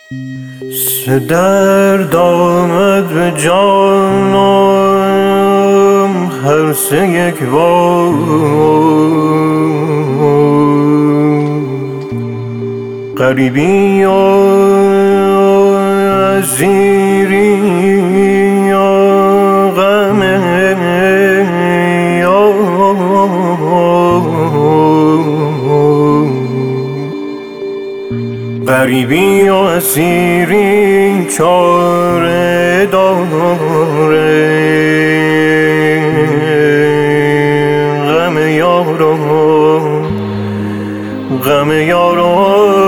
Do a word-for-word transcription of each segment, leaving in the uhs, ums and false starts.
سه درد آمد به جانم هر سه یک بار، غریبی یا اسیری یا غم یا غریبی یا اسیری چاره داره، غم یارو غم یارو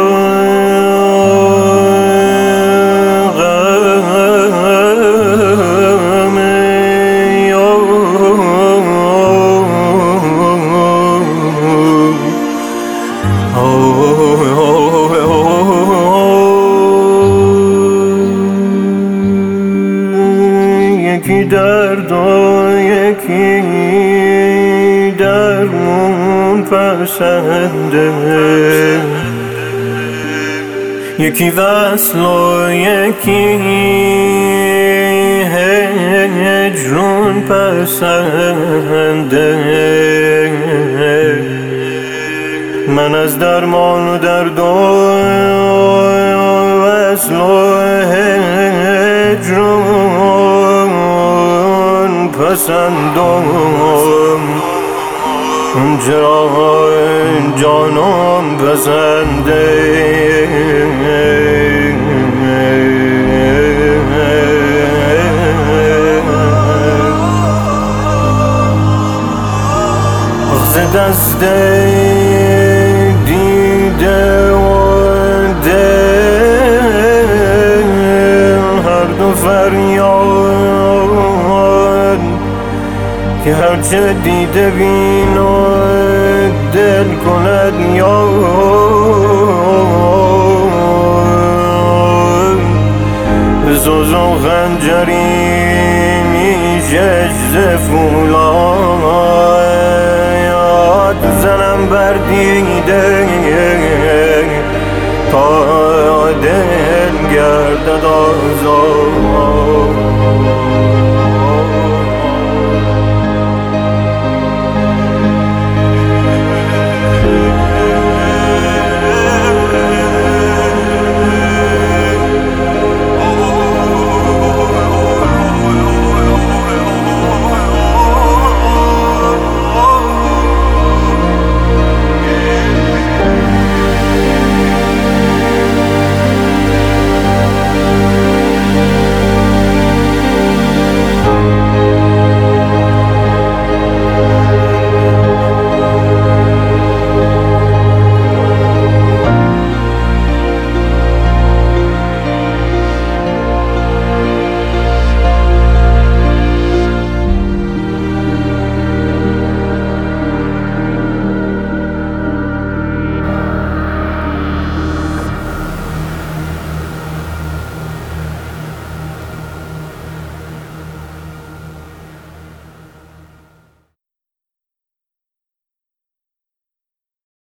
یکی درد و یکی درمون پسنده، یکی وصل و یکی هجرون پسنده. من از درمان و درد و وصل و هجرون پسندم، چرا جانم پسنده. دست دیده و دل هر دو فریاد، که هرچه دیده بین و دل کند یاد، به سوز و خنجری میشه ز فولاد زنم بر دیده تا دل گردد آزاد.